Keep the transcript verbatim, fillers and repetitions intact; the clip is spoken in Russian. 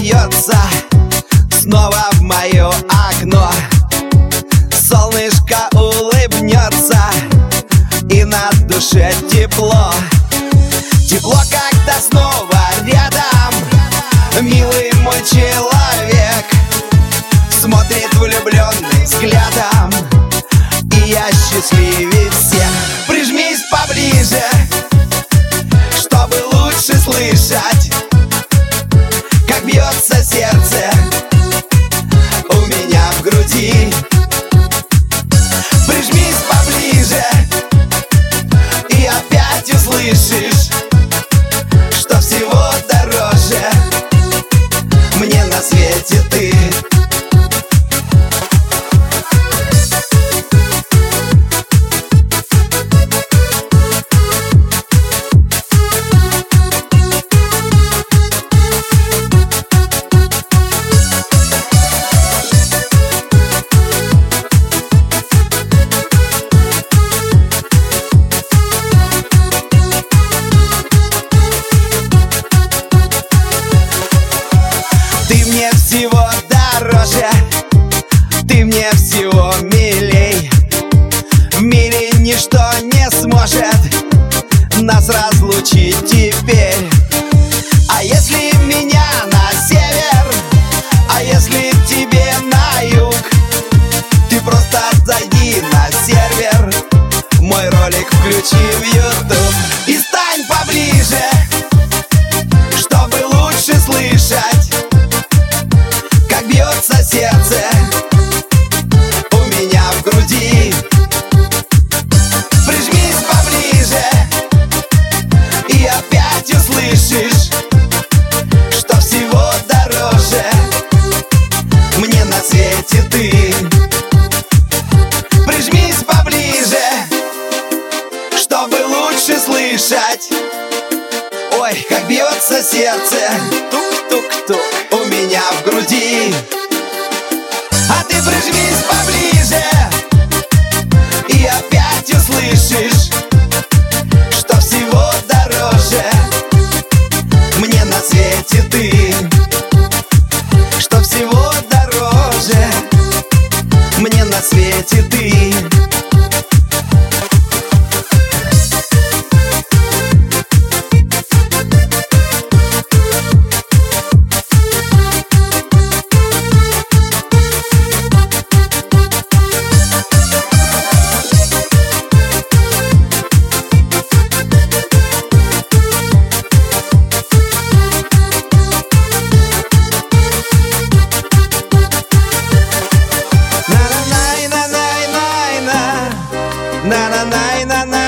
льется снова в мое окно. Солнышко улыбнется, и на душе тепло. Тепло, когда снова рядом милый мой человек смотрит влюбленным взглядом, и я счастливее всех. Прижмись поближе, чтобы лучше слышать, как бьется сердце у меня в груди. Прижмись поближе, и опять услышишь, что всего дороже мне на свете ты. Ты мне всего дороже, ты мне всего милей. В мире ничто не сможет нас разлучить теперь. А если меня на север, а если тебе на юг, ты просто зайди на сервер, мой ролик включи в YouTube и стань поближе, чтобы лучше слышать, как бьется сердце у меня в груди. Прижмись поближе, и опять услышишь, что всего дороже мне на свете ты. Прижмись поближе, чтобы лучше слышать, ой, как бьется сердце тук-тук-тук у меня в груди. А ты прижмись поближе, и опять услышишь, что всего дороже мне на свете ты. Что всего дороже мне на свете ты. Na na na na na na